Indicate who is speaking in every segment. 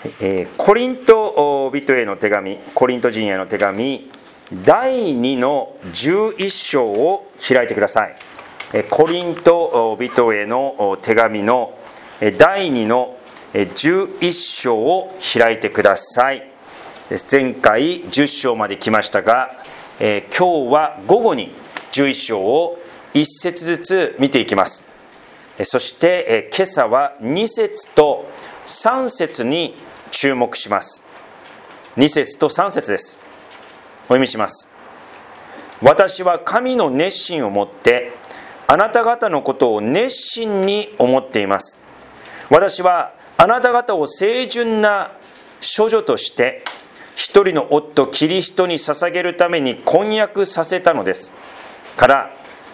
Speaker 1: コリント人への手紙、コリント人への手紙第2の11章を開いてください。コリント人への手紙の第2の11章を開いてください。前回10章まで来ましたが、今日は午後に11章を1節ずつ見ていきます。そして今朝は2節と3節に注目します。2節と3節です。お読みします。私は神の熱心をもってあなた方のことを熱心に思っています。私はあなた方を清純な処女として一人の夫キリストに捧げるために婚約させたのですから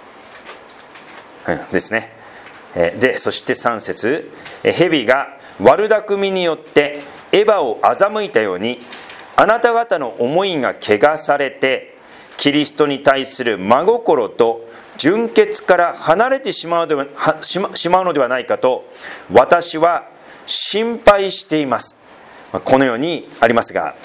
Speaker 1: ですね。でそして3節、蛇が悪巧みによってエヴァを欺いたようにあなた方の思いが汚されてキリストに対する真心と純潔から離れてしまうのではないかと私は心配しています。このようにありますが、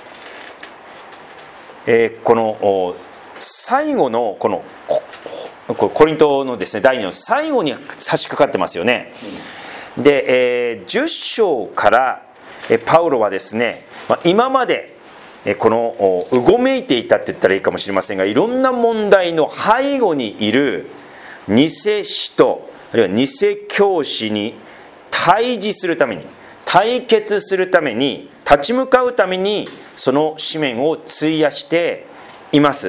Speaker 1: この最後のこのコリントのですね第2の最後に差し掛かってますよね。で、10章からパウロはですね今までこのうごめいていたって言ったらいいかもしれませんが、いろんな問題の背後にいる偽使徒あるいは偽教師に対峙するために、対決するために、立ち向かうためにその紙面を費やしています。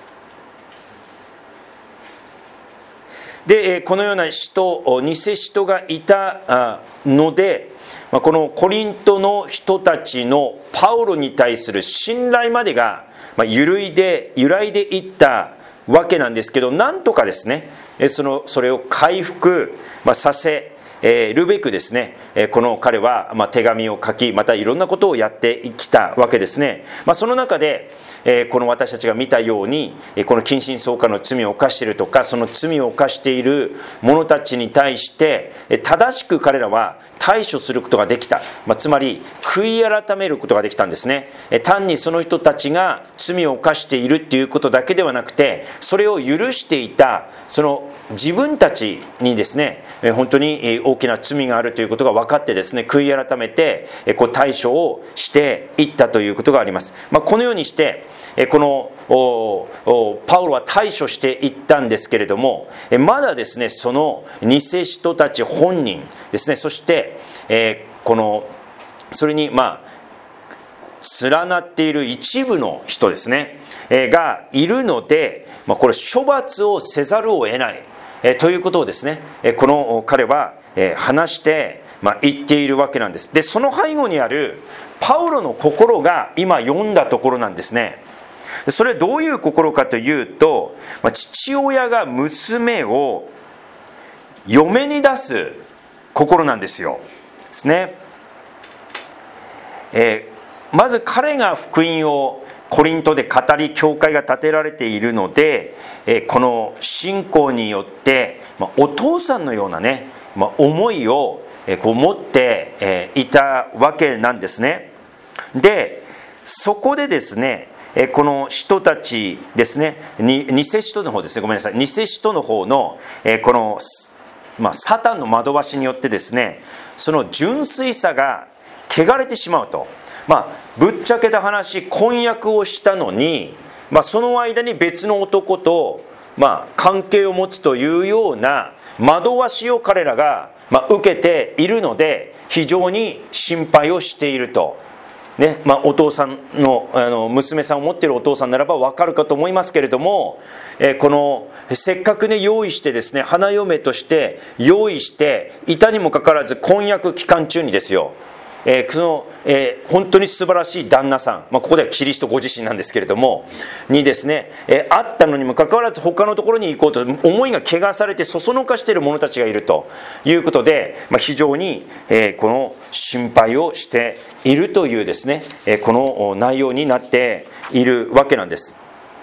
Speaker 1: でこのような使徒、偽使徒がいたので、このコリントの人たちのパウロに対する信頼までが揺らいでいったわけなんですけど、なんとかですねそれを回復させるべくですね、この彼は手紙を書き、またいろんなことをやってきたわけですね。その中でこの私たちが見たように、この近親相姦の罪を犯しているとか、その罪を犯している者たちに対して正しく彼らは対処することができた、つまり悔い改めることができたんですね。単にその人たちが罪を犯しているっていうことだけではなくて、それを許していたその自分たちにですね本当に大きな罪があるということが分かってですね、悔い改めて対処をしていったということがあります。このようにしてこのパウロは対処していったんですけれども、まだですねその偽使徒たち本人ですね、そしてそれに連なっている一部の人ですねがいるので、これ処罰をせざるを得ないということをですねこの彼は話して言っているわけなんです。でその背後にあるパウロの心が今読んだところなんですね。それはどういう心かというと、父親が娘を嫁に出す心なんですよ。ですね。まず彼が福音をコリントで語り、教会が建てられているので、この信仰によってお父さんのようなね思いを持っていたわけなんですね。でそこでですねこの人たちですね、偽使徒の方ですね、ごめんなさい、偽使徒の方のこのサタンの惑わしによってですね、その純粋さが汚れてしまうと。ぶっちゃけた話、婚約をしたのに、その間に別の男と関係を持つというような惑わしを彼らが受けているので、非常に心配をしていると。ね、お父さんの娘さんを持っているお父さんならば分かるかと思いますけれども、このせっかくね用意してですね、花嫁として用意していたにもかかわらず、婚約期間中にですよ、本当に素晴らしい旦那さん、ここではキリストご自身なんですけれどもにですね、あったのにもかかわらず他のところに行こうと思いが汚されてそそのかしている者たちがいるということで、非常にこの心配をしているというですねこの内容になっているわけなんです。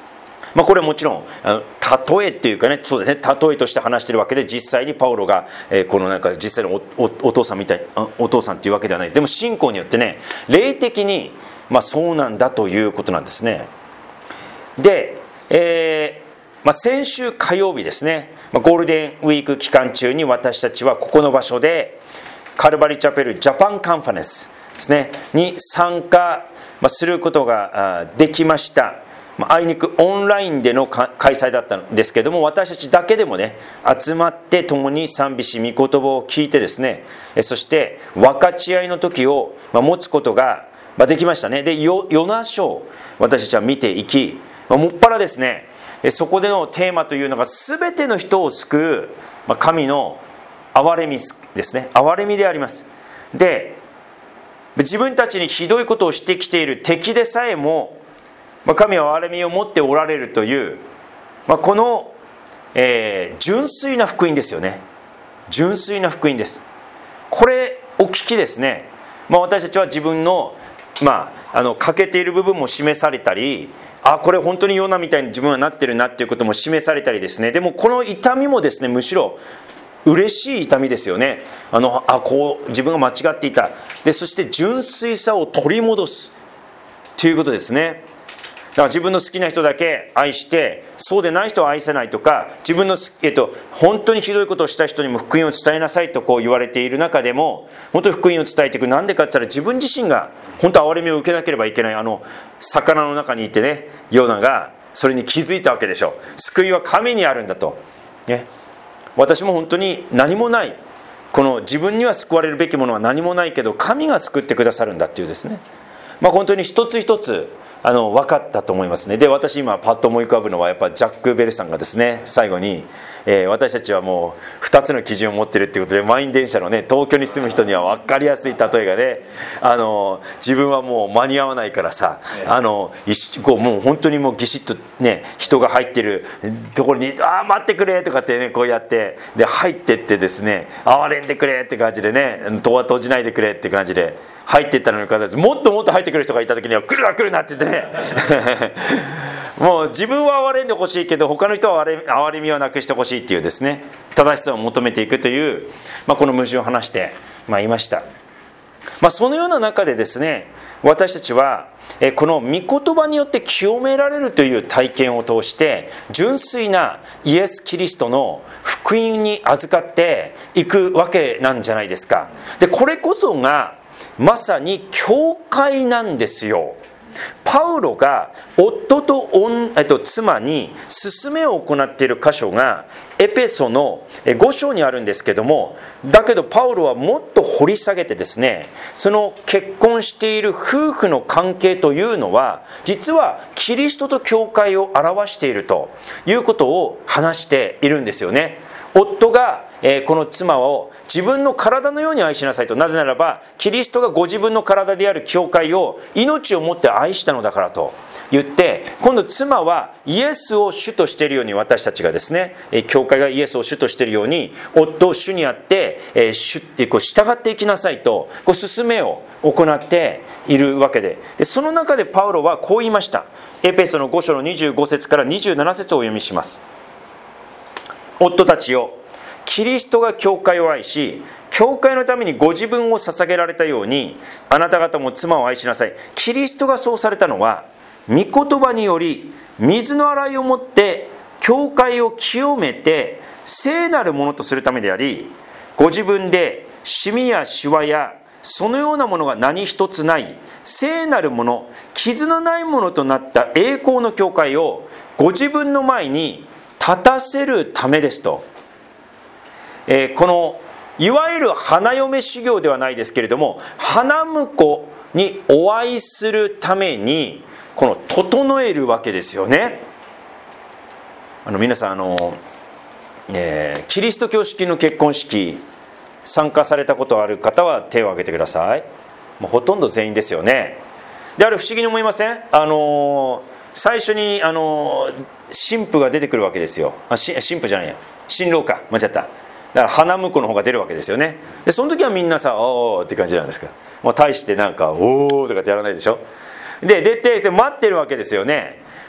Speaker 1: これはもちろん例えっていうかね、そうですね、例えとして話してるわけで、実際にパウロが、このなんか実際の お父さんみたい、お父さんっていうわけではないです。でも信仰によってね、霊的に、そうなんだということなんですね。で、先週火曜日ですね、ゴールデンウィーク期間中に私たちはここの場所でカルバリーチャペルジャパンカンファレンスですねに参加することができました。あいにくオンラインでの開催だったんですけども、私たちだけでもね集まって共に賛美し御言葉を聞いてですね、そして分かち合いの時を持つことができましたね。で、ヨナ書を私たちは見ていき、もっぱらですね、そこでのテーマというのが全ての人を救う神の憐れみですね。憐れみであります。で、自分たちにひどいことをしてきている敵でさえも神は憐れみを持っておられるという、この、純粋な福音ですよね。純粋な福音です。これを聞きですね、私たちは自分の、欠けている部分も示されたり、これ本当にヨナみたいに自分はなってるなっていうことも示されたりですね。でもこの痛みもですね、むしろ嬉しい痛みですよね。こう自分が間違っていた。で、そして純粋さを取り戻すということですね。だから自分の好きな人だけ愛して、そうでない人は愛せないとか、自分の、本当にひどいことをした人にも福音を伝えなさいとこう言われている中でも、本当に福音を伝えていく。なんでかって言ったら、自分自身が本当は憐れみを受けなければいけない。魚の中にいてね、ヨナがそれに気づいたわけでしょう。救いは神にあるんだと、ね、私も本当に何もない、この自分には救われるべきものは何もないけど、神が救ってくださるんだっていうですね、本当に一つ一つ分かったと思いますね。で、私今パッと思い浮かぶのはやっぱジャック・ベルさんがですね、最後に、私たちはもう2つの基準を持っているっていうことで、満員電車のね、東京に住む人には分かりやすい例えがね、自分はもう間に合わないからさ、もう本当にもうぎしっとね、人が入ってるところに待ってくれとかってね、こうやってで入ってってですね、憐れんでくれって感じでね、戸は閉じないでくれって感じで入っていったのにかかわらず、もっともっと入ってくる人がいた時には来るな来るなって言ってねもう自分は憐れんでほしいけど他の人は憐れみはなくしてほしいっていうですね、正しさを求めていくという、この矛盾を話していました。そのような中でですね、私たちはこの御言葉によって清められるという体験を通して、純粋なイエス・キリストの福音に預かっていくわけなんじゃないですか。で、これこそがまさに教会なんですよ。パウロが夫と妻に勧めを行っている箇所がエペソの5章にあるんですけども、だけどパウロはもっと掘り下げてですね、その結婚している夫婦の関係というのは実はキリストと教会を表しているということを話しているんですよね。夫がこの妻を自分の体のように愛しなさいと。なぜならばキリストがご自分の体である教会を命をもって愛したのだからと言って、今度妻はイエスを主としているように、私たちがですね、教会がイエスを主としているように夫を主にあって従っていきなさいと勧めを行っているわけで、その中でパウロはこう言いました。エペソの5章の25節から27節をお読みします。夫たちよ、キリストが教会を愛し、教会のためにご自分を捧げられたように、あなた方も妻を愛しなさい。キリストがそうされたのは、御言葉により水の洗いをもって教会を清めて聖なるものとするためであり、ご自分でシミやシワやそのようなものが何一つない聖なるもの、傷のないものとなった栄光の教会をご自分の前に立たせるためですと。このいわゆる花嫁修行ではないですけれども、花婿にお会いするためにこの整えるわけですよね。皆さんキリスト教式の結婚式参加されたことある方は手を挙げてください。もうほとんど全員ですよね。で、あれ不思議に思いません？最初に新婦が出てくるわけですよ。新婦じゃないや、新郎か、間違った。だから花婿の方が出るわけですよね。でその時はみんなさ、おーって感じなんですか。もう大してなんかおーとかってやらないでしょ。で出て待ってるわけですよね。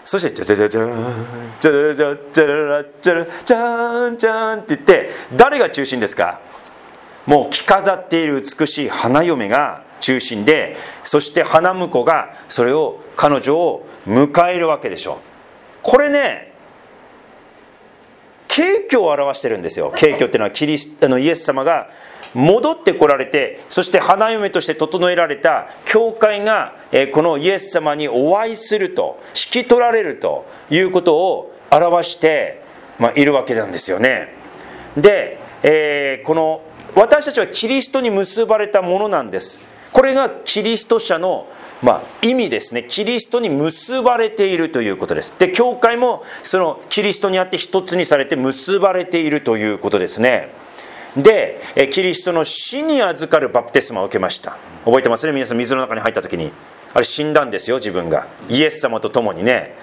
Speaker 1: そしてジャジャジャジャーンジャジャジャラジャラジャーンジャーンって言って、誰が中心ですか？もう着飾っている美しい花嫁が中心で、そして花婿が彼女を迎えるわけでしょう。これね、景挙を表してるんですよ。景挙っていうのはイエス様が戻ってこられて、そして花嫁として整えられた教会がこのイエス様にお会いすると、引き取られるということを表しているわけなんですよね。で、この私たちはキリストに結ばれたものなんです。これがキリスト者の意味ですね。キリストに結ばれているということです。で、教会もそのキリストにあって一つにされて結ばれているということですね。で、キリストの死に預かるバプテスマを受けました。覚えてますね、皆さん。水の中に入った時にあれ死んだんですよ、自分が。イエス様と共にね、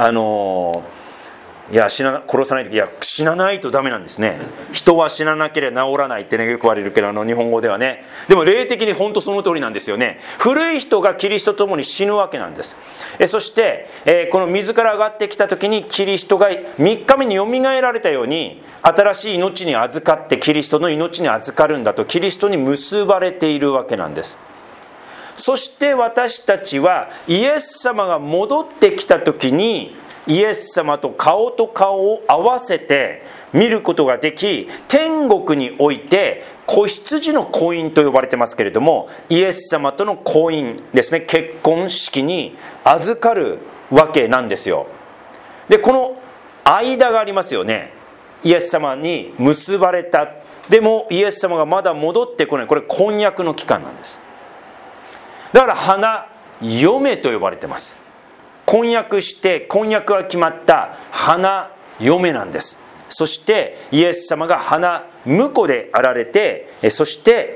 Speaker 1: 殺さないと、死なないとダメなんですね。人は死ななければ治らないってね、よく言われるけど、日本語ではね。でも霊的に本当その通りなんですよね。古い人がキリストと共に死ぬわけなんです。そして、この水から上がってきた時にキリストが3日目によみがえられたように、新しい命に預かって、キリストの命に預かるんだと、キリストに結ばれているわけなんです。そして私たちはイエス様が戻ってきた時に、イエス様と顔を合わせて見ることができ、天国において子羊の婚姻と呼ばれてますけれども、イエス様との婚姻ですね、結婚式に預かるわけなんですよ。で、この間がありますよね。イエス様に結ばれた、でもイエス様がまだ戻ってこない。これ婚約の期間なんです。だから花嫁と呼ばれてます。婚約して婚約が決まった花嫁なんです。そしてイエス様が花婿であられて、そして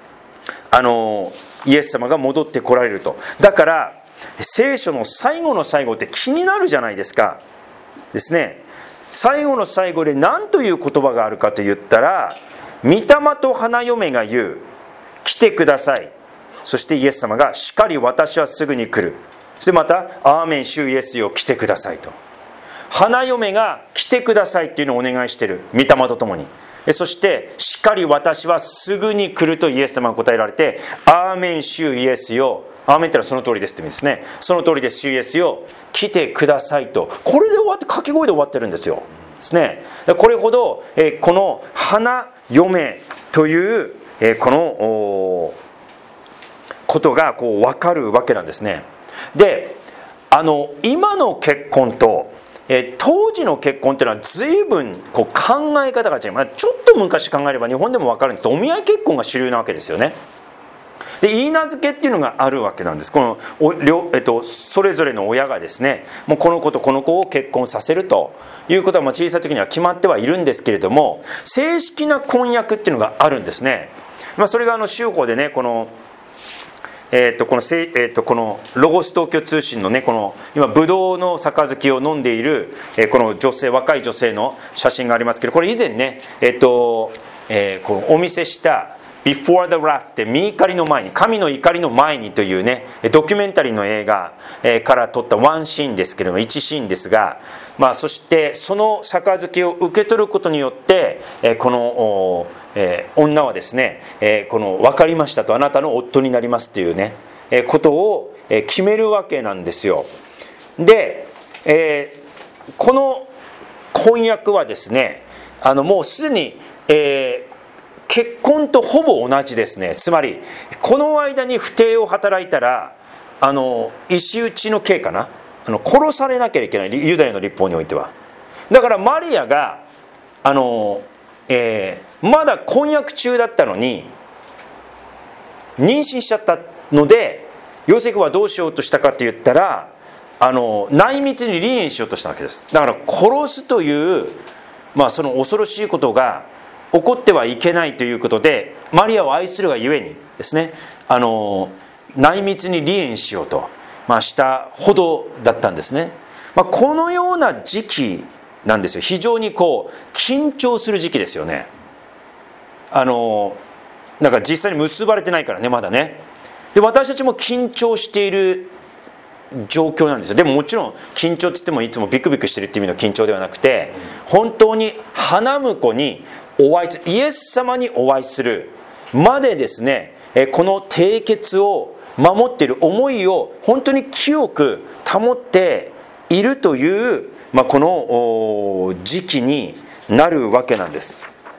Speaker 1: イエス様が戻ってこられると。だから聖書の最後の最後って気になるじゃないですか。ですね。最後の最後で何という言葉があるかと言ったら、御霊と花嫁が言う、来てください。そしてイエス様が、しかり私はすぐに来る。そしてまた、アーメン、主イエスよ、来てくださいと。花嫁が来てくださいっていうのをお願いしている。御霊とともに。そして、しかり私はすぐに来るとイエス様が答えられて、アーメン、主イエスよ。アーメンってのはその通りですって意味ですね。その通りです、主イエスよ。来てくださいと。これで終わって、掛け声で終わってるんですよ。ですね。これほど、この花嫁という、このことが分かるわけなんですね。で、今の結婚と、当時の結婚っていうのは随分考え方が違う。ちょっと昔考えれば日本でも分かるんですけど、お見合い結婚が主流なわけですよね。で、言い名付けっていうのがあるわけなんです。このそれぞれの親がですね、もうこの子とこの子を結婚させるということは小さい時には決まってはいるんですけれども、正式な婚約っていうのがあるんですね。それが宗法でね、このロゴス東京通信のね、この今ブドウの杯を飲んでいるこの女性、若い女性の写真がありますけど、これ以前ね、このお見せしたBefore the Wrath って御怒りの前に、神の怒りの前にというね、ドキュメンタリーの映画から撮ったワンシーンですけれども、1シーンですが、そしてその杯を受け取ることによってこの女はですね、この分かりましたと、あなたの夫になりますというね、ことを決めるわけなんですよ。で、この婚約はですね、もうすでに、結婚とほぼ同じですね。つまりこの間に不貞を働いたら石打ちの刑かな、殺されなきゃいけない、ユダヤの律法においては。だからマリアがまだ婚約中だったのに妊娠しちゃったので、ヨセフはどうしようとしたかって言ったら、内密に離縁しようとしたわけです。だから殺すという、その恐ろしいことが起こってはいけないということで、マリアを愛するがゆえにですね、内密に離縁しようと、したほどだったんですね。このような時期なんですよ。非常に緊張する時期ですよね。実際に結ばれてないからね、まだね。で、私たちも緊張している状況なんですよ。でももちろん緊張って言ってもいつもビクビクしてるっていう意味の緊張ではなくて、本当に花婿にお会いする、イエス様にお会いするまでですね、この締結を守っている思いを本当に清く保っているという、この時期になるわけなんです。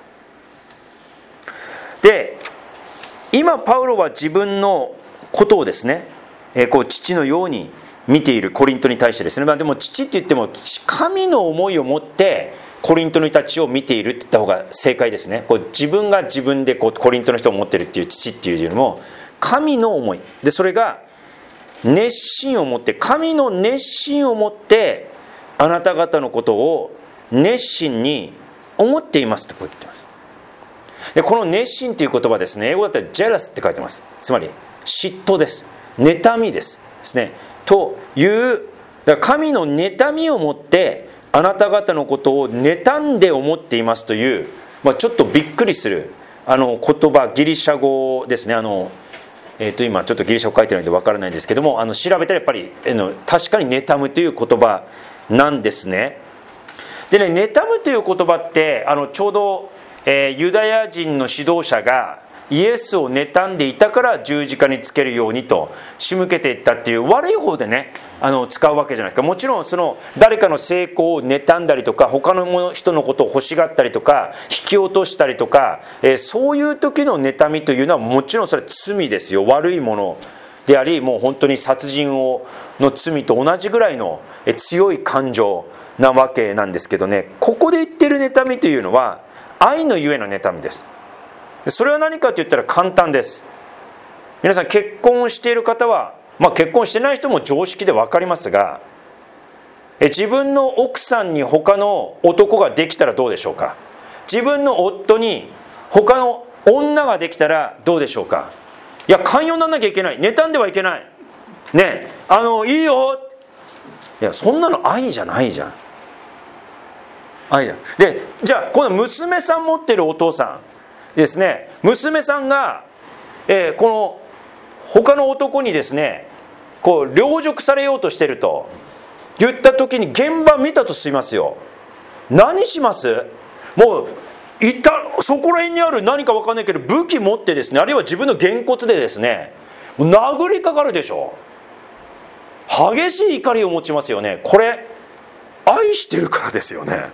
Speaker 1: で、今パウロは自分のことをですね、父のように見ているコリントに対してですね、でも父って言っても神の思いを持ってコリントの人たちを見ているって言った方が正解ですね。自分が自分でコリントの人を持っているっていう父っていうよりも、神の思いで、それが熱心を持って、神の熱心を持ってあなた方のことを熱心に思っていますとこう言っています。で、この熱心という言葉ですね、英語だったら jealous って書いてます。つまり嫉妬です、妬みですね、という、だから神の妬みを持ってあなた方のことを妬んで思っていますという、ちょっとびっくりする言葉、ギリシャ語ですね。今ちょっとギリシャ語書いてないので分からないんですけども、調べたらやっぱり確かに妬むという言葉なんですね。でね、妬むという言葉ってちょうど、ユダヤ人の指導者がイエスを妬んでいたから十字架につけるようにと仕向けていったっていう悪い方でね、使うわけじゃないですか。もちろんその誰かの成功を妬んだりとか、他の人のことを欲しがったりとか、引き落としたりとか、そういう時の妬みというのはもちろんそれは罪ですよ。悪いものであり、もう本当に殺人の罪と同じぐらいの強い感情なわけなんですけどね、ここで言ってる妬みというのは愛のゆえの妬みです。それは何かと言ったら簡単です。皆さん結婚をしている方は、結婚してない人も常識で分かりますが、自分の奥さんに他の男ができたらどうでしょうか。自分の夫に他の女ができたらどうでしょうか。いや、寛容にならなきゃいけない、妬んではいけないね、いいよ。いや、そんなの愛じゃないじゃん。愛じゃん。で、じゃあこの娘さん持ってるお父さんですね、娘さんが、この他の男にですね、陵辱されようとしてると言った時に現場見たとしますよ。何します？もうそこら辺にある何か分かんないけど武器持ってですね、あるいは自分のげんこつでですね、殴りかかるでしょ。激しい怒りを持ちますよね。これ愛してるからですよね。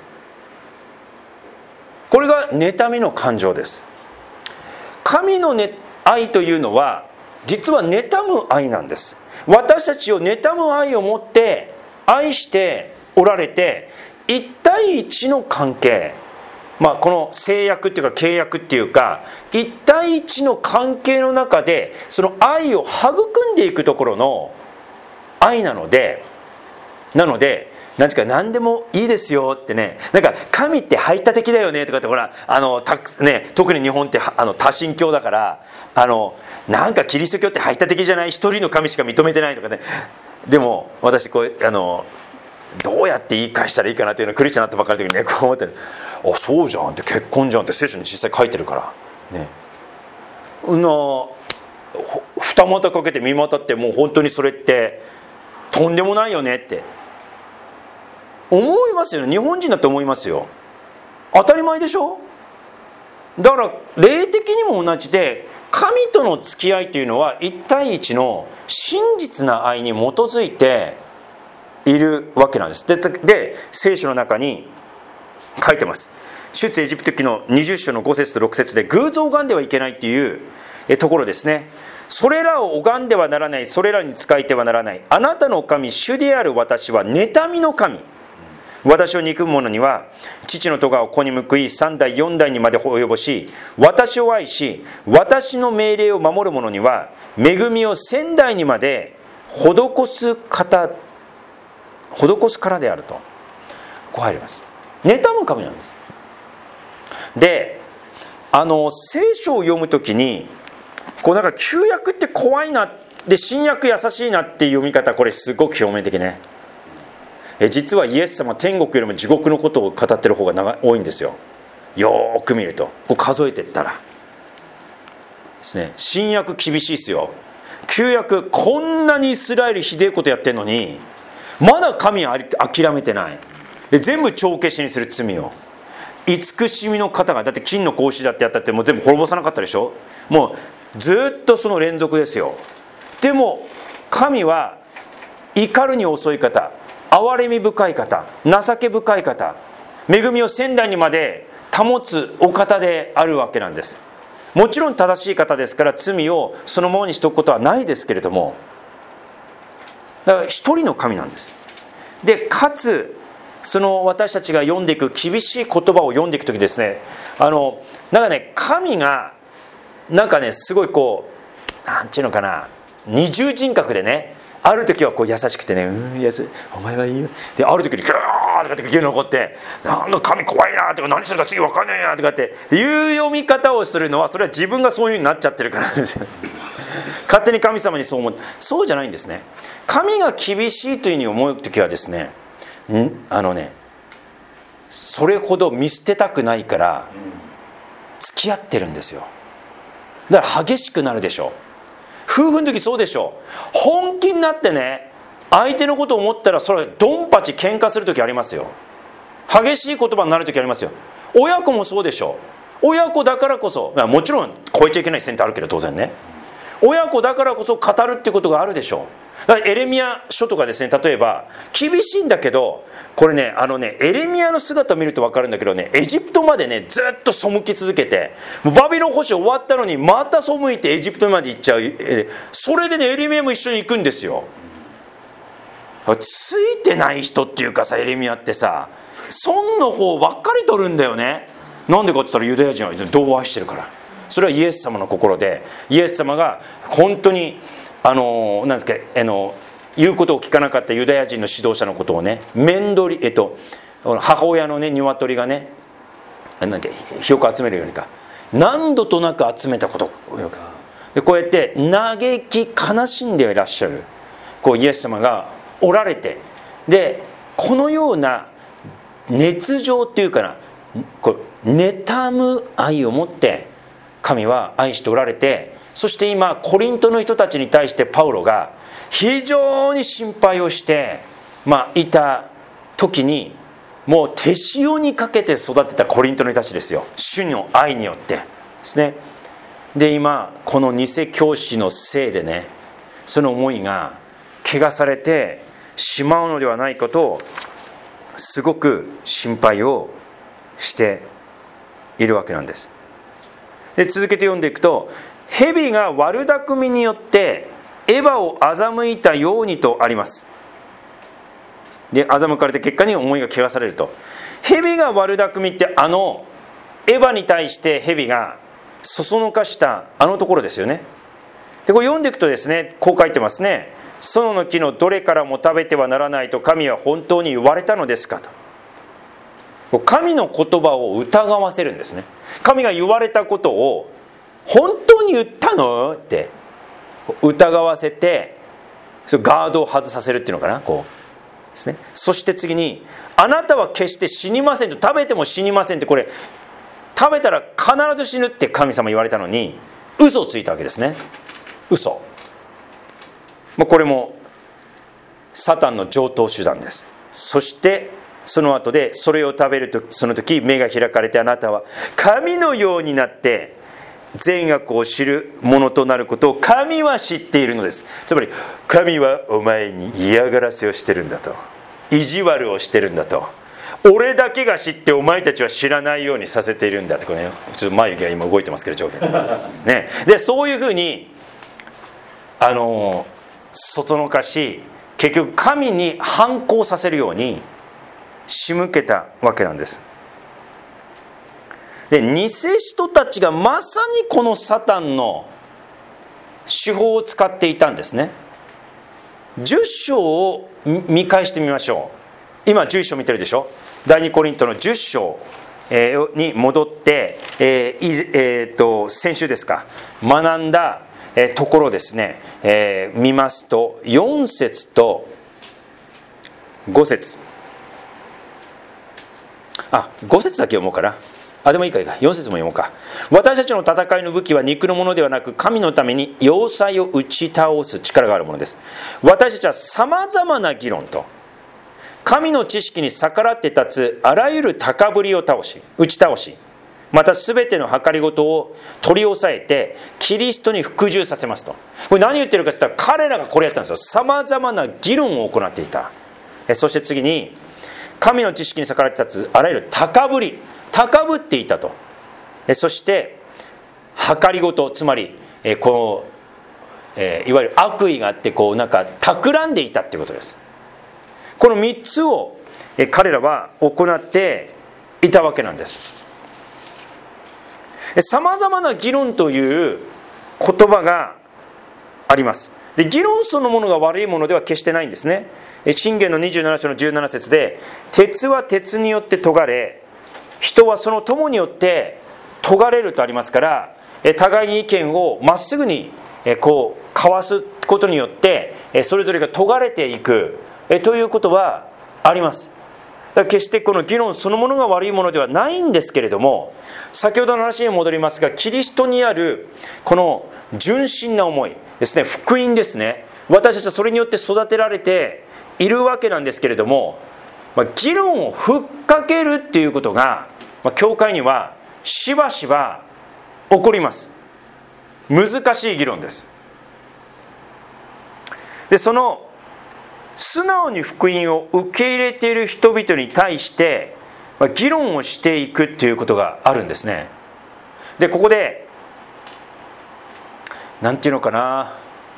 Speaker 1: これが妬みの感情です。神の、愛というのは実は妬む愛なんです。私たちを妬む愛を持って愛しておられて、一対一の関係、この制約っていうか契約っていうか、一対一の関係の中でその愛を育んでいくところの愛なので、なんていうか、何でもいいですよってね、なんか神って排他的だよねとかって、ほら特に日本って多神教だから、なんかキリスト教って排他的じゃない、一人の神しか認めてないとかね。でも私どうやって言い返したらいいかなっていうのをクリスチャンになったばっかりの時にね、こう思ってる。あ、そうじゃんって、結婚じゃんって聖書に実際書いてるからね。二股かけて三股って、もう本当にそれってとんでもないよねって思いますよね。日本人だって思いますよ。当たり前でしょ。だから霊的にも同じで、神との付き合いというのは一対一の真実な愛に基づいているわけなんです。で聖書の中に書いてます。出エジプト記の20章の5節と6節で、偶像を拝んではいけないっていうところですね。それらを拝んではならない、それらに仕えてはならない。あなたの神、主である私は妬みの神。私を憎む者には父の咎を子に報い、3代4代にまで及ぼし、私を愛し私の命令を守る者には恵みを1000代にまで施すからであると、こう入ります。妬む神なんです。で、聖書を読むときになんか旧約って怖いなで、新約優しいなっていう読み方、これすごく表面的ね。実はイエス様、天国よりも地獄のことを語ってる方が多いんですよ。よく見ると、数えていったらですね、新約厳しいですよ。 旧約こんなにイスラエルひでえことやってんのにまだ神は諦めてない。で全部帳消しにする罪を。慈しみの方がだって金の格子だってやったってもう全部滅ぼさなかったでしょ。もうずっとその連続ですよ。でも神は怒るに遅い方、憐れみ深い方、情け深い方、恵みを千代にまで保つお方であるわけなんです。もちろん正しい方ですから罪をそのままにしておくことはないですけれども、だから一人の神なんです。でかつその私たちが読んでいく厳しい言葉を読んでいくときですね、なんかね、神がなんかねすごいこうなんていうのかな、二重人格でね、ある時はこう優しくてね、お前はいいよ。である時にギャーとかって急に残って、なんか神怖いなとか、何するか次分かんないなとかっていう読み方をするのは、それは自分がそういう風になっちゃってるからなんですよ。勝手に神様にそう思う。そうじゃないんですね。神が厳しいというふうに思う時はですね、それほど見捨てたくないから付き合ってるんですよ。だから激しくなるでしょう。夫婦の時そうでしょう。本気になってね、相手のことを思ったらそれドンパチ喧嘩する時ありますよ。激しい言葉になる時ありますよ。親子もそうでしょう。親子だからこそ、もちろん超えちゃいけない線ってあるけど当然ね、親子だからこそ語るっていうことがあるでしょう。だからエレミヤ書とかですね、例えば厳しいんだけど、これねエレミヤの姿を見ると分かるんだけどね、エジプトまでねずっと背き続けて、もうバビロン捕囚終わったのにまた背いてエジプトまで行っちゃう。それでねエレミヤも一緒に行くんですよ。ついてない人っていうかさ、エレミヤってさ損の方ばっかり取るんだよね。なんでかって言ったらユダヤ人は同愛してるから。それはイエス様の心で、イエス様が本当になんですか、言うことを聞かなかったユダヤ人の指導者のことをね、母親のね鶏がね、ひよこ集めるようにか、何度となく集めたことで、こうやって嘆き悲しんでいらっしゃるこうイエス様がおられて、でこのような熱情っていうかな、こう妬む愛を持って神は愛しておられて、そして今コリントの人たちに対してパウロが非常に心配をして、いた時に、もう手塩にかけて育てたコリントの人たちですよ。主の愛によってですね。で今この偽教師のせいでね、その思いが汚されてしまうのではないかとすごく心配をしているわけなんです。で続けて読んでいくと、蛇が悪巧みによってエヴァを欺いたようにとあります。で欺かれて結果に思いが汚されると。蛇が悪巧みってエヴァに対して蛇がそそのかしたところですよね。でこれ読んでいくとですね、こう書いてますね。園の木のどれからも食べてはならないと神は本当に言われたのですかと。神の言葉を疑わせるんですね。神が言われたことを本当に言ったのって疑わせて、ガードを外させるっていうのかな、こうですね。そして次に、あなたは決して死にませんと、食べても死にませんって、これ食べたら必ず死ぬって神様言われたのに嘘をついたわけですね。嘘。これもサタンの常套手段です。そしてその後でそれを食べると、その時目が開かれて、あなたは神のようになって善悪を知るものとなることを神は知っているのです。つまり神はお前に嫌がらせをしてるんだと、意地悪をしてるんだと、俺だけが知ってお前たちは知らないようにさせているんだって、これね、ちょっと眉毛が今動いてますけど上下ね。でそういうふうにそそのかし、結局神に反抗させるように仕向けたわけなんです。で偽人たちがまさにこのサタンの手法を使っていたんですね。10章を見返してみましょう。今11章見てるでしょ。第2コリントの10章に戻って、先週ですか学んだところですね、見ますと4節と5節5節だけ読もうかな。 でもいいか4節も読もうか。私たちの戦いの武器は肉のものではなく、神のために要塞を打ち倒す力があるものです。私たちはさまざまな議論と神の知識に逆らって立つあらゆる高ぶりを打ち倒し、また全ての計りごとを取り押さえてキリストに服従させますと。これ何言ってるかって言ったら、彼らがこれやったんですよ。さまざまな議論を行っていた。そして次に、神の知識に逆らって立つあらゆる高ぶっていたと。そして計りごと、つまりいわゆる悪意があってなんか企んでいたっていうことです。この3つを彼らは行っていたわけなんです。さまざまな議論という言葉があります。で、議論そのものが悪いものでは決してないんですね。箴言の27章の17節で、鉄は鉄によって研がれ、人はその友によって研がれるとありますから、互いに意見をまっすぐに交わすことによってそれぞれが研がれていくということはあります。だから決してこの議論そのものが悪いものではないんですけれども、先ほどの話に戻りますが、キリストにあるこの純真な思いですね、福音ですね。私たちはそれによって育てられているわけなんですけれども、議論をふっかけるっていうことが、教会にはしばしば起こります。難しい議論です。で、その素直に福音を受け入れている人々に対して議論をしていくっていうことがあるんですね。で、ここでなんていうのかな、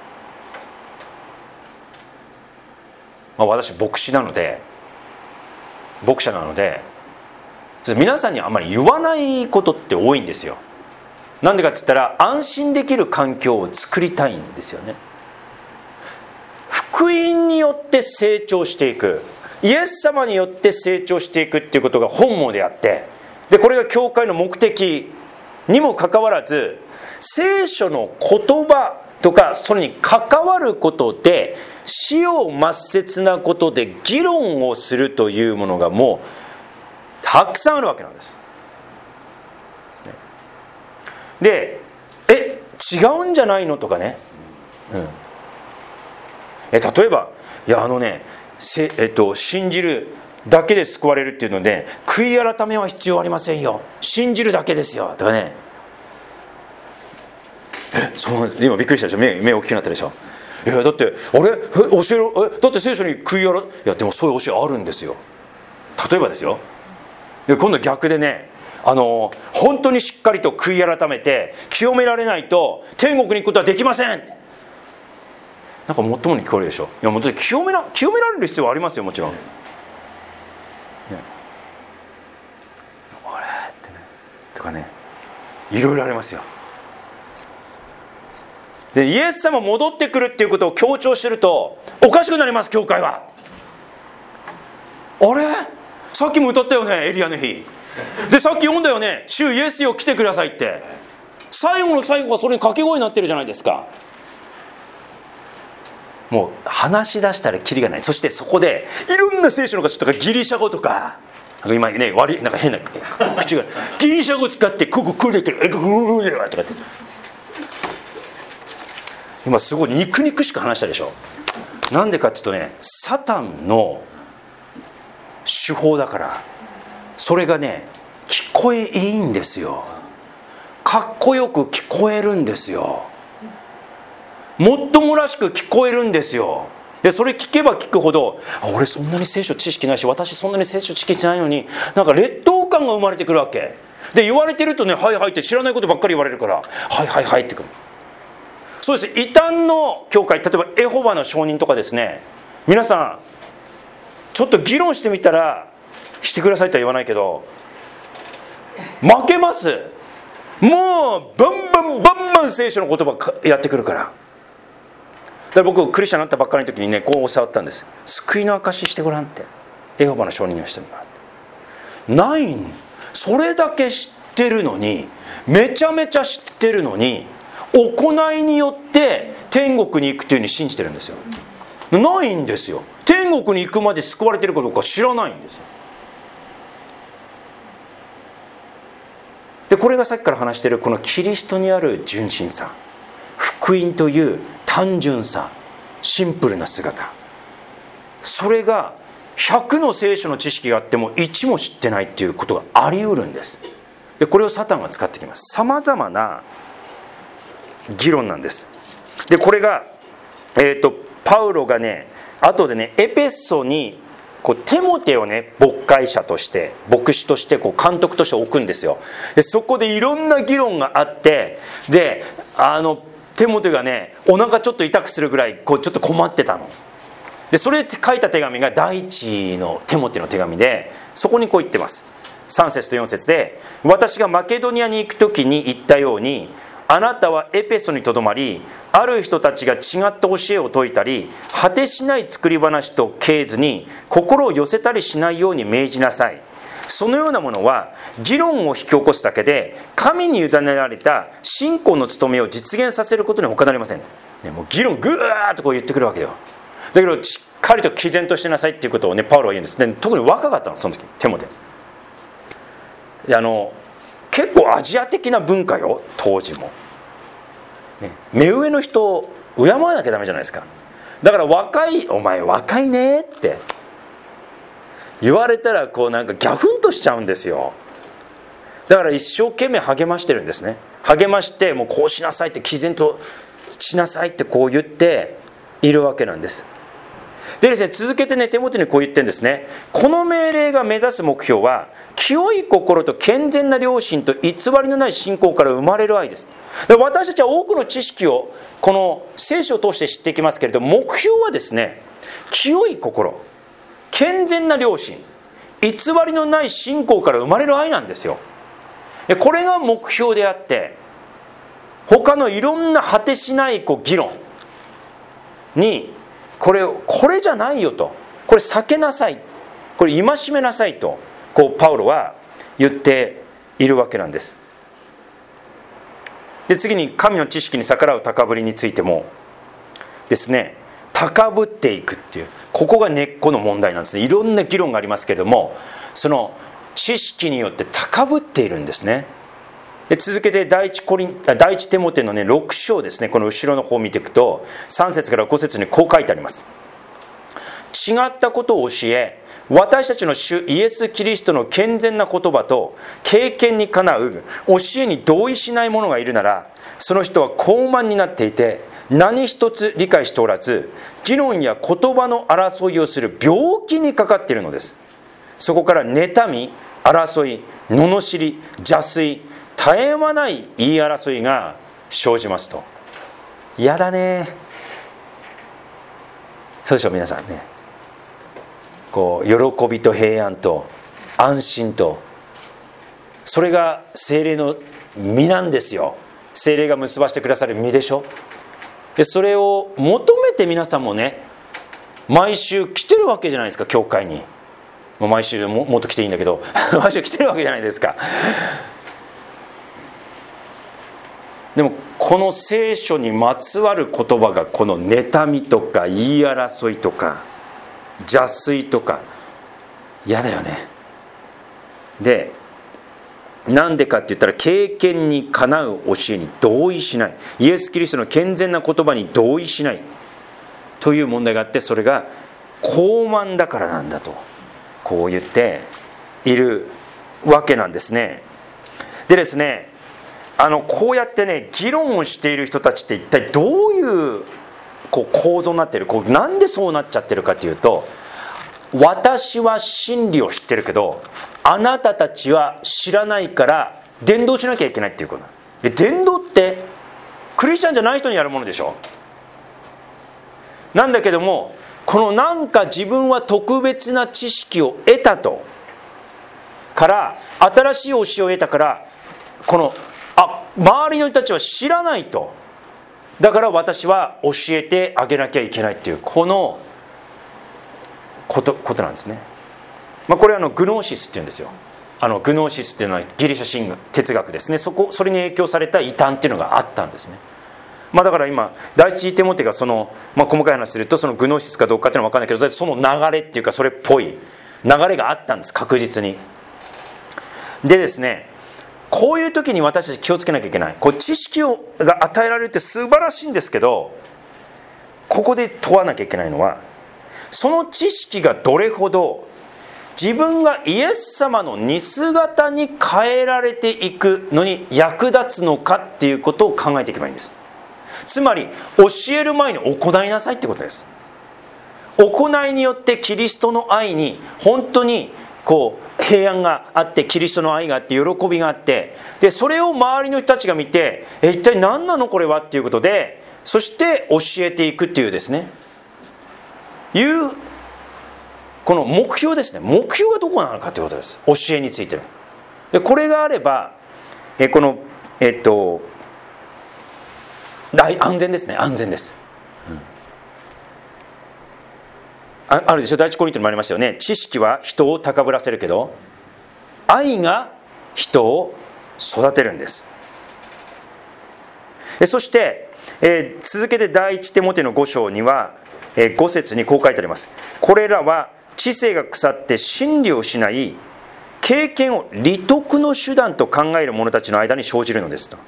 Speaker 1: 私牧者なので皆さんにあんまり言わないことって多いんですよ。なんでかって言ったら、安心できる環境を作りたいんですよね。福音によって成長していく、イエス様によって成長していくっていうことが本望であって、でこれが教会の目的にもかかわらず、聖書の言葉とかそれに関わることで死を抹殺なことで議論をするというものがもうたくさんあるわけなんです。で、違うんじゃないのとかね、例えば信じるだけで救われるっていうので、悔い改めは必要ありませんよ、信じるだけですよとかね。そうなんです。今びっくりしたでしょ。目大きくなったでしょ。いやだって教えろ、だって聖書に悔い改め、いやでもそういう教えあるんですよ。例えばですよ、今度逆でね、本当にしっかりと悔い改めて清められないと天国に行くことはできませんって、なんかもっともに聞こえるでしょ。いやもっと清められる必要はありますよ、もちろん、ね、あれってねとかね、いろいろありますよ。でイエス様戻ってくるっていうことを強調してるとおかしくなります、教会は。あれさっきも歌ったよね、エリアの日で、さっき読んだよね、主イエスよ来てくださいって。最後の最後がそれに掛け声になってるじゃないですか。もう話し出したらキリがない。そしてそこでいろんな聖書の箇所とかギリシャ語とか、今ねなんか変な口がギリシャ語使ってここ来るけどとかって、今すごい肉々しく話したでしょ。なんでかっていうとね、サタンの手法だから、それがね聞こえいいんですよ。かっこよく聞こえるんですよ。もっともらしく聞こえるんですよ。でそれ聞けば聞くほど、俺そんなに聖書知識ないし、私そんなに聖書知識ないのに、なんか劣等感が生まれてくるわけで、言われてるとね、はいはいって知らないことばっかり言われるから、はいはいはいってくる。そうです。異端の教会、例えばエホバの証人とかですね、皆さんちょっと議論してみたら、してくださいとは言わないけど負けます。もうバンバン聖書の言葉やってくるから。だから僕クリスチャンになったばっかりの時にね、こう教わったんです。救いの証ししてごらんって、エホバの証人の人には。ないん、それだけ知ってるのに、めちゃめちゃ知ってるのに、行いによって天国に行くというふうに信じてるんですよ。ないんですよ。天国に行くまで救われてるかどうか知らないんですよ。 でこれがさっきから話しているこのキリストにある純真さ、福音という単純さ、シンプルな姿、それが100の聖書の知識があっても1も知ってないっていうことがあり得るんです。でこれをサタンが使ってきます。さまざまな議論なんです。でこれが、パウロがね後でねエペソにテモテをね牧会者として牧師として監督として置くんですよ。でそこでいろんな議論があって、でテモテがねお腹ちょっと痛くするぐらいちょっと困ってたので、それで書いた手紙が第一のテモテの手紙で、そこにこう言ってます。3節と4節で、私がマケドニアに行く時に言ったように、あなたはエペソにとどまり、ある人たちが違った教えを説いたり、果てしない作り話と経図に心を寄せたりしないように命じなさい。そのようなものは議論を引き起こすだけで、神に委ねられた信仰の務めを実現させることに他なりません、ね、もう議論ぐーっと言ってくるわけよ。だけどしっかりと毅然としてなさいっていうことをねパウロは言うんですね。特に若かったの、その時テモテ。結構アジア的な文化よ当時も、ね、目上の人を敬わなきゃダメじゃないですか。だからお前若いねって言われたらなんかギャフンとしちゃうんですよ。だから一生懸命励ましてるんですね。励まして、もうこうしなさいって、毅然としなさいって言っているわけなんです。でですね、続けてねテモテにこう言ってるんですね。この命令が目指す目標は、清い心と健全な良心と偽りのない信仰から生まれる愛です。で私たちは多くの知識をこの聖書を通して知っていきますけれども、目標はですね、清い心、健全な良心、偽りのない信仰から生まれる愛なんですよ。これが目標であって、他のいろんな果てしない議論にこれじゃないよと、これ避けなさい、これ戒めなさいとパウロは言っているわけなんです。で次に神の知識に逆らう高ぶりについてもですね、高ぶっていくっていう、ここが根っこの問題なんですね。いろんな議論がありますけれども、その知識によって高ぶっているんですね。で続けて第一テモテのね6章ですね、この後ろの方を見ていくと3節から5節にこう書いてあります。違ったことを教え、私たちの主イエス・キリストの健全な言葉と経験にかなう教えに同意しない者がいるなら、その人は高慢になっていて何一つ理解しておらず、議論や言葉の争いをする病気にかかっているのです。そこから妬み、争い、罵り、邪推、絶え間ない言い争いが生じますと。やだね。そうでしょ皆さんね。喜びと平安と安心と、それが聖霊の実なんですよ。聖霊が結ばしてくださる実でしょ。でそれを求めて皆さんもね毎週来てるわけじゃないですか、教会に。毎週 もっと来ていいんだけど毎週来てるわけじゃないですか。でもこの聖書にまつわる言葉が、この妬みとか言い争いとか邪推とか嫌だよね。でなんでかって言ったら、経験にかなう教えに同意しない、イエス・キリストの健全な言葉に同意しないという問題があって、それが高慢だからなんだと言っているわけなんですね。でですね、こうやってね議論をしている人たちって一体どういう構造になっている、なんでそうなっちゃってるかというと、私は真理を知ってるけどあなたたちは知らないから伝道しなきゃいけないっていうこと。伝道ってクリスチャンじゃない人にやるものでしょ。なんだけども、なんか自分は特別な知識を得たとから新しい教えを得たから、周りの人たちは知らないと、だから私は教えてあげなきゃいけないっていうことなんですね。これはグノーシスっていうんですよ。グノーシスっていうのはギリシャ哲学ですね。それに影響された異端っていうのがあったんですね。だから今第一テモテが細かい話すると、そのグノーシスかどうかっていうのは分かんないけど、その流れっていうかそれっぽい流れがあったんです、確実に。でですね、 こういう時に私たち気をつけなきゃいけない。こう知識が与えられるって素晴らしいんですけど、ここで問わなきゃいけないのは、その知識がどれほど自分がイエス様の似姿に変えられていくのに役立つのかっていうことを考えていけばいいんです。つまり教える前に行いなさいってことです。行いによってキリストの愛に本当にこう平安があって、キリストの愛があって、喜びがあって、でそれを周りの人たちが見て、一体何なのこれはっていうことで、そして教えていくっていうですね、いうこの目標ですね。目標がどこなのかということです。教えについての。でこれがあれば、この安全ですね。安全です。あるでしょ。第一コリントにもありましたよね。知識は人を高ぶらせるけど、愛が人を育てるんです。そして、続けて第一テモテの5章には、5節にこう書いてあります。これらは知性が腐って真理を失い、経験を利得の手段と考える者たちの間に生じるのですと。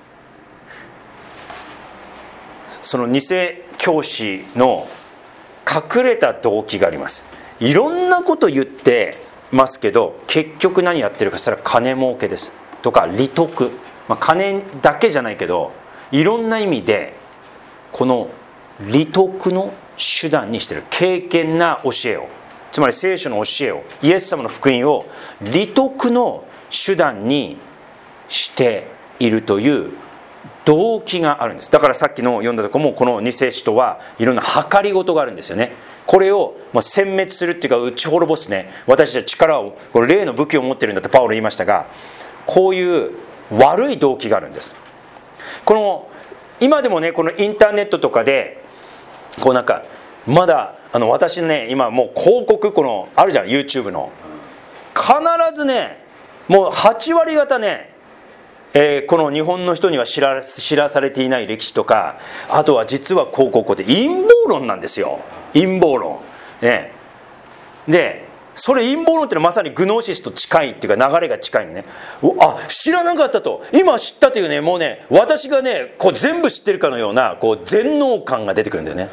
Speaker 1: その偽教師の隠れた動機があります。いろんなこと言ってますけど、結局何やってるかしたら金儲けですとか利得、金だけじゃないけどいろんな意味でこの利得の手段にしている。敬虔な教えを、つまり聖書の教えを、イエス様の福音を利得の手段にしているという動機があるんです。だからさっきの読んだところも、この偽使徒はいろんな計りごとがあるんですよね。これを殲滅するっていうか打ち滅ぼすね。私たち力を、これ霊の武器を持ってるんだってパウロ言いましたが、こういう悪い動機があるんです。この今でもね、このインターネットとかでこうなんかまだ私ね、今もう広告このあるじゃん、 YouTube の必ずね、もう8割方ね、この日本の人には知らされていない歴史とか、あとは実は広告で陰謀論なんですよ。陰謀論、ね、でそれ陰謀論ってのはまさにグノーシスと近いっていうか流れが近いのね。あ、知らなかったと、今知ったというね、もうね、私がねこう全部知ってるかのようなこう全能感が出てくるんだよね。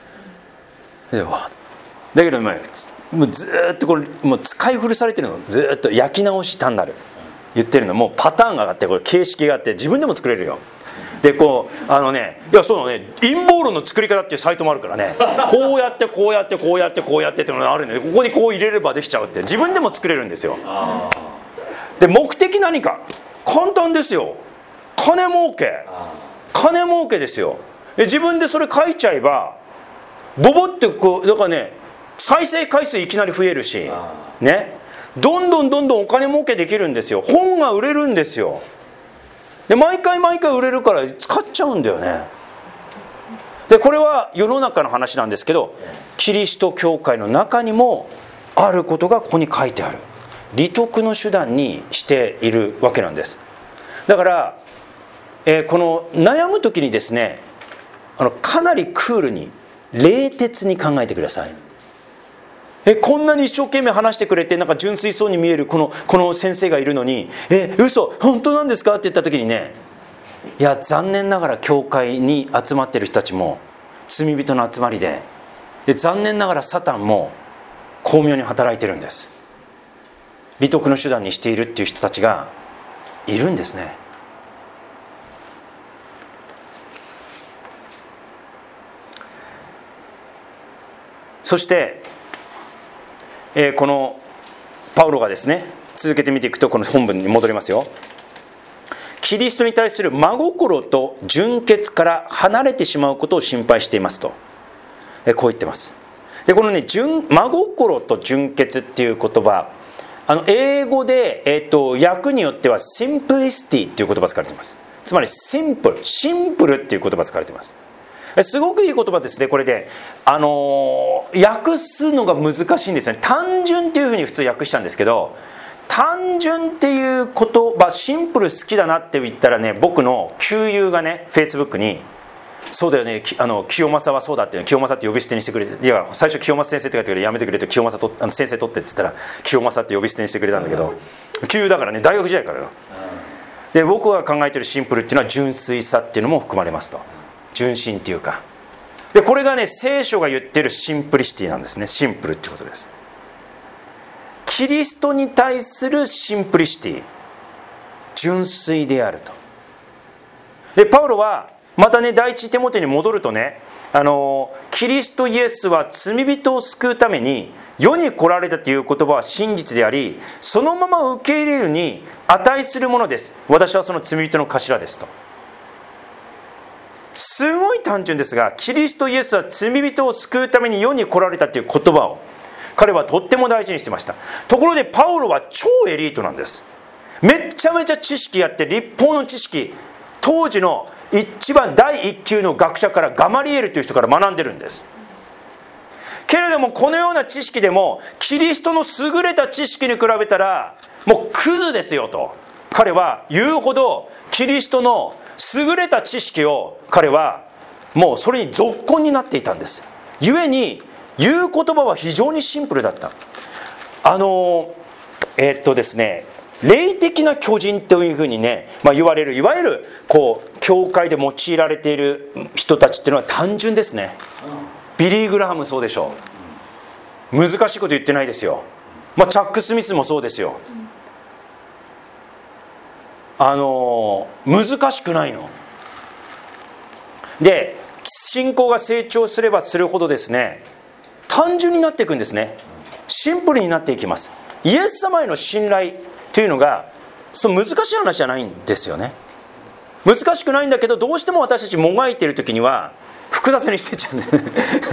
Speaker 1: だけどもうずっとこれもう使い古されてるの、ずっと焼き直し単なる言ってるの、もうパターンがあって、これ形式があって自分でも作れるよ。でこういや、そうね、陰謀論の作り方っていうサイトもあるからね、こうやってこうやってこうやってこうやってっていうのがあるので、ここにこう入れればできちゃうって自分でも作れるんですよ。で目的何か簡単ですよ。金儲け、金儲けですよ。自分でそれ書いちゃえばボボってこうだからね、再生回数いきなり増えるしね、どんどんお金儲けできるんですよ。本が売れるんですよ。で毎回売れるから使っちゃうんだよね。でこれは世の中の話なんですけど、キリスト教会の中にもあることがここに書いてある。利得の手段にしているわけなんです。だから、この悩む時にですね、かなりクールに冷徹に考えてください。こんなに一生懸命話してくれて、なんか純粋そうに見えるこの先生がいるのに、嘘本当なんですかって言った時にね、いや残念ながら教会に集まってる人たちも罪人の集まりで、残念ながらサタンも巧妙に働いてるんです。利得の手段にしているっていう人たちがいるんですね。そしてこのパウロがですね、続けて見ていくと、この本文に戻りますよ。キリストに対する真心と純潔から離れてしまうことを心配していますと、こう言ってます。でこのね、真心と純潔っていう言葉、英語で、訳によっては simplicity っていう言葉使われています。つまりシンプルっていう言葉使われています。すごくいい言葉ですね。これで訳すのが難しいんですね。単純っていうふうに普通訳したんですけど、単純っていう言葉、シンプル好きだなって言ったらね、僕の旧友がね、フェイスブックにそうだよね、清正はそうだって、清正って呼び捨てにしてくれて、いや最初清正先生って書いてくれて、やめてくれって、清正と先生取ってって言ったら清正って呼び捨てにしてくれたんだけど、旧友だからね、大学時代からよ。 で僕が考えているシンプルっていうのは純粋さっていうのも含まれますと。純真っていうか、でこれがね聖書が言っているシンプリシティなんですね。シンプルってことです。キリストに対するシンプリシティ、純粋であると。でパウロはまたね第一テモテに戻るとね、キリストイエスは罪人を救うために世に来られたという言葉は真実であり、そのまま受け入れるに値するものです。私はその罪人の頭ですと。すごい単純ですが、キリストイエスは罪人を救うために世に来られたという言葉を彼はとっても大事にしてました。ところでパウロは超エリートなんです。めちゃめちゃ知識あって、律法の知識、当時の一番第一級の学者からガマリエルという人から学んでるんです。けれどもこのような知識でもキリストの優れた知識に比べたらもうクズですよと彼は言うほど、キリストの優れた知識を彼はもうそれにぞっこんになっていたんです。ゆえに言う言葉は非常にシンプルだった。ですね、霊的な巨人というふうにね、言われる、いわゆるこう教会で用いられている人たちっていうのは単純ですね。ビリー・グラハムそうでしょう。難しいこと言ってないですよ。チャック・スミスもそうですよ。難しくないので、信仰が成長すればするほどですね、単純になっていくんですね。シンプルになっていきます。イエス様への信頼というのが難しい話じゃないんですよね。難しくないんだけど、どうしても私たちもがいている時には複雑にしてちゃうんだよね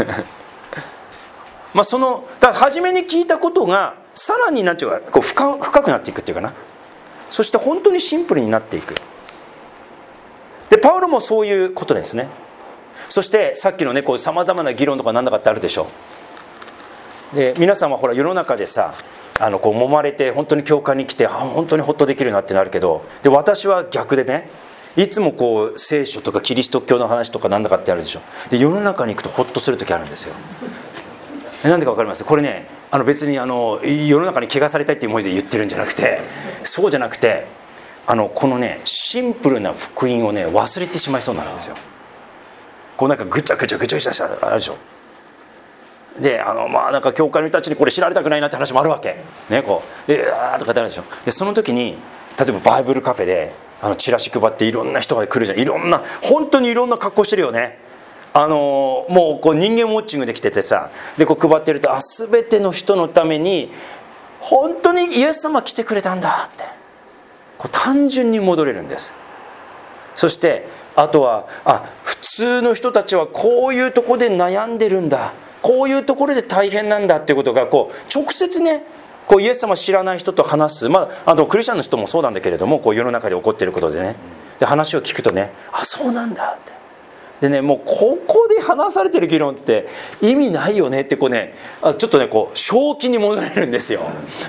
Speaker 1: だから初めに聞いたことがさらにこう深くなっていくっていうかな、そして本当にシンプルになっていく。でパウロもそういうことですね。そしてさっきのね、こうさまざまな議論とかなんだかってあるでしょう。で皆さんはほら世の中でさ、こう揉まれて本当に教会に来て本当にホッとできるなってなるけど、で私は逆でね、いつもこう聖書とかキリスト教の話とかなんだかってあるでしょ。で世の中に行くとホッとする時あるんですよ。なんでか分かります？これね、別に世の中に汚されたいっていう思いで言ってるんじゃなくて、そうじゃなくてこのねシンプルな福音をね忘れてしまいそうなんですよ。こうなんかぐちゃぐちゃしたあるでしょ。でなんか教会の人たちにこれ知られたくないなって話もあるわけね。こうでとかってあるでしょ。でその時に例えばバイブルカフェでチラシ配っていろんな人が来るじゃん。いろんな本当にいろんな格好してるよね。もうこう人間ウォッチングできててさ、でこう配ってると全ての人のために本当にイエス様来てくれたんだってこう単純に戻れるんです。そしてあとは普通の人たちはこういうところで悩んでるんだ、こういうところで大変なんだっていうことがこう直接ね、こうイエス様知らない人と話す、クリスチャンの人もそうなんだけれども、こう世の中で起こっていることでね、で話を聞くとね、そうなんだって。でね、もうここで話されてる議論って意味ないよねってこうね、ちょっとねこう正気に戻れるんですよ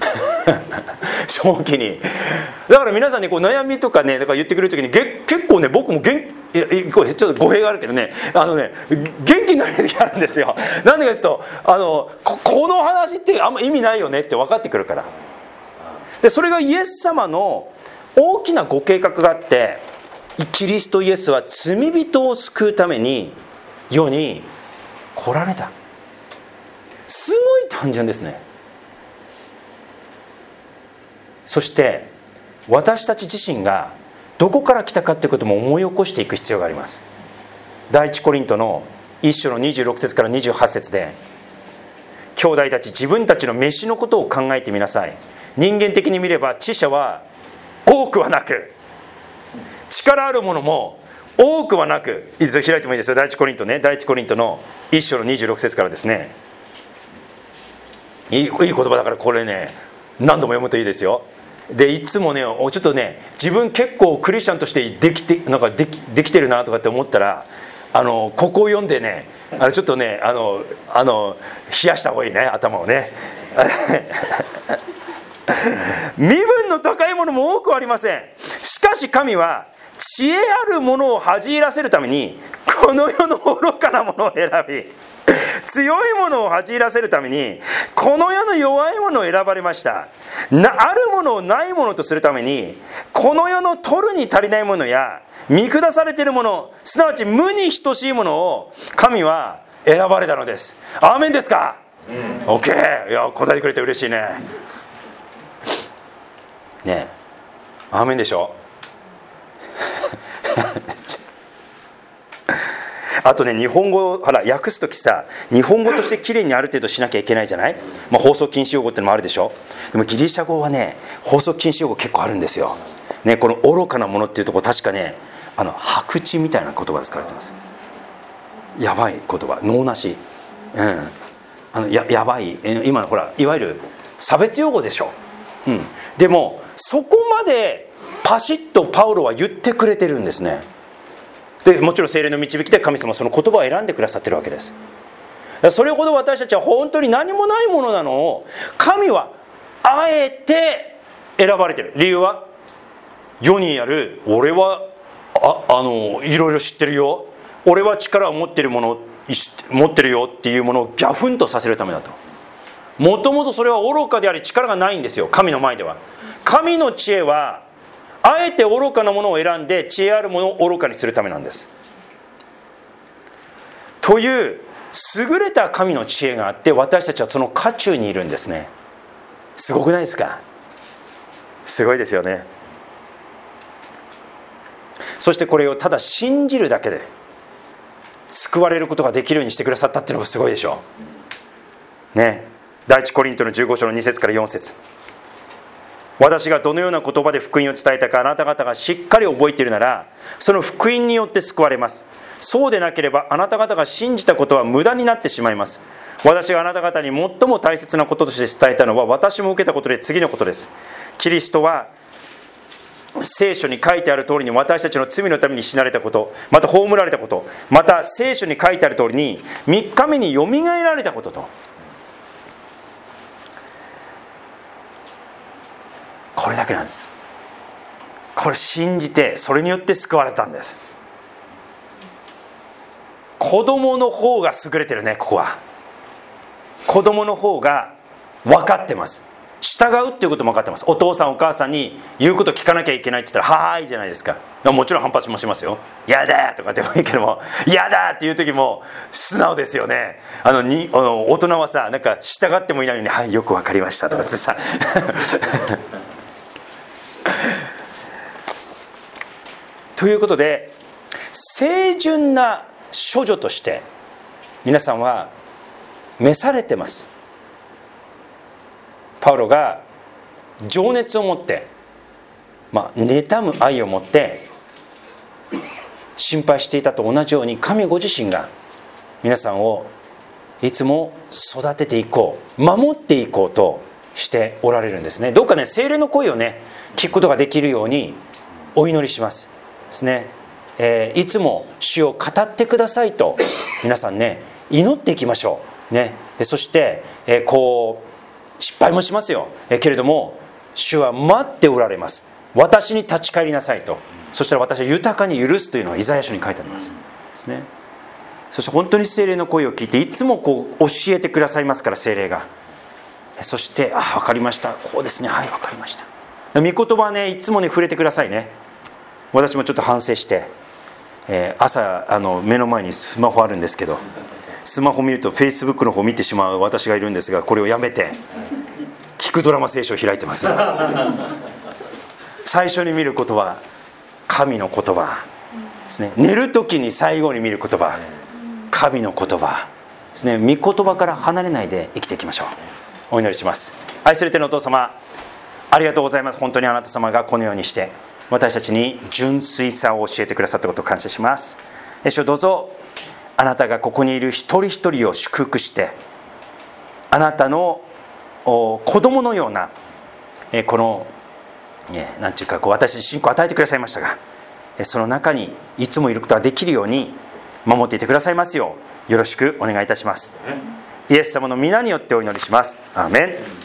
Speaker 1: 正気に。だから皆さんねこう悩みとかね、だから言ってくれる時に結構ね、僕もちょっと語弊があるけどね、元気になる時あるんですよ。なんでかというとこの話ってあんま意味ないよねって分かってくるから。でそれがイエス様の大きなご計画があって、キリストイエスは罪人を救うために世に来られた。すごい単純ですね。そして私たち自身がどこから来たかということも思い起こしていく必要があります。第一コリントの1章の26節から28節で、兄弟たち自分たちの飯のことを考えてみなさい。人間的に見れば知者は多くはなく、力あるものも多くはなく、いつ開いてもいいですよ。第一コリントの1章の26節からですね。いい言葉だからこれね何度も読むといいですよ。でいつもねちょっとね、自分結構クリスチャンとしてできてるなとかって思ったら、ここを読んでね、ちょっとね冷やした方がいいね、頭をね身分の高いものも多くありません。しかし神は知恵あるものを恥じらせるためにこの世の愚かなものを選び、強いものを恥じらせるためにこの世の弱いものを選ばれました。 あるものをないものとするために、この世の取るに足りないものや見下されているもの、すなわち無に等しいものを神は選ばれたのです。アーメンですか？OK。いや、答えてくれて嬉しいね。ねえ、アーメンでしょ。あとね、日本語ほら訳すときさ、日本語としてきれいにある程度しなきゃいけないじゃない、放送禁止用語ってのもあるでしょ。でもギリシャ語はね、放送禁止用語結構あるんですよ、ね、この愚かなものっていうところ、確かね、白痴みたいな言葉で使われてます。やばい言葉、脳なし、やばい、今のほらいわゆる差別用語でしょ、でもそこまでパシッとパウロは言ってくれてるんですね。でもちろん聖霊の導きで神様はその言葉を選んでくださってるわけです。それほど私たちは本当に何もないものなのを、神はあえて選ばれてる。理由は、世にある俺はいろいろ知ってるよ、俺は力を持ってるよっていうものをギャフンとさせるためだと。もともとそれは愚かであり力がないんですよ、神の前では。神の知恵はあえて愚かなものを選んで知恵あるものを愚かにするためなんです。という優れた神の知恵があって、私たちはその渦中にいるんですね。すごくないですか？すごいですよね。そしてこれをただ信じるだけで救われることができるようにしてくださったっていうのもすごいでしょうね。第一コリントの15章の2節から4節、私がどのような言葉で福音を伝えたかあなた方がしっかり覚えているなら、その福音によって救われます。そうでなければあなた方が信じたことは無駄になってしまいます。私があなた方に最も大切なこととして伝えたのは、私も受けたことで次のことです。キリストは聖書に書いてある通りに私たちの罪のために死なれたこと、また葬られたこと、また聖書に書いてある通りに3日目によみがえられたことと。これだけなんです。これ信じて、それによって救われたんです。子供の方が優れてるね。ここは子供の方が分かってます。従うっていうことも分かってます。お父さんお母さんに言うこと聞かなきゃいけないって言ったらはーいじゃないですか。もちろん反発もしますよ。やだとかでもいいけども、やだっていう時も素直ですよね。大人はさ、なんか従ってもいないのに、はいよく分かりましたとかってさということで、清純な処女として皆さんは召されてます。パウロが情熱を持って、妬む愛を持って心配していたと同じように、神ご自身が皆さんをいつも育てていこう、守っていこうとしておられるんですね。どうかね、聖霊の声をね聞くことができるようにお祈りしますですね。いつも主を語ってくださいと皆さんね祈っていきましょうね。そして失敗もしますよ、けれども主は待っておられます。私に立ち返りなさいと。そしたら私は豊かに許すというのはイザヤ書に書いてありますですね。そして本当に聖霊の声を聞いて、いつも教えてくださいますから、聖霊が。そして分かりました、こうですね、はい分かりました。御言葉はねいつもね触れてくださいね。私もちょっと反省して、朝目の前にスマホあるんですけど、スマホ見ると Facebook の方見てしまう私がいるんですが、これをやめて聞くドラマ聖書を開いてます最初に見る言葉、神の言葉ですね。寝る時に最後に見る言葉、神の言葉ですね。御言葉から離れないで生きていきましょう。お祈りします。愛する天のお父様、ありがとうございます。本当にあなた様がこのようにして私たちに純粋さを教えてくださったことを感謝します。主、どうぞあなたがここにいる一人一人を祝福して、あなたの子供のようなこのなんていうか私に信仰を与えてくださいましたが、その中にいつもいることができるように守っていてくださいますようよろしくお願いいたします。イエス様の皆によってお祈りします。アーメン。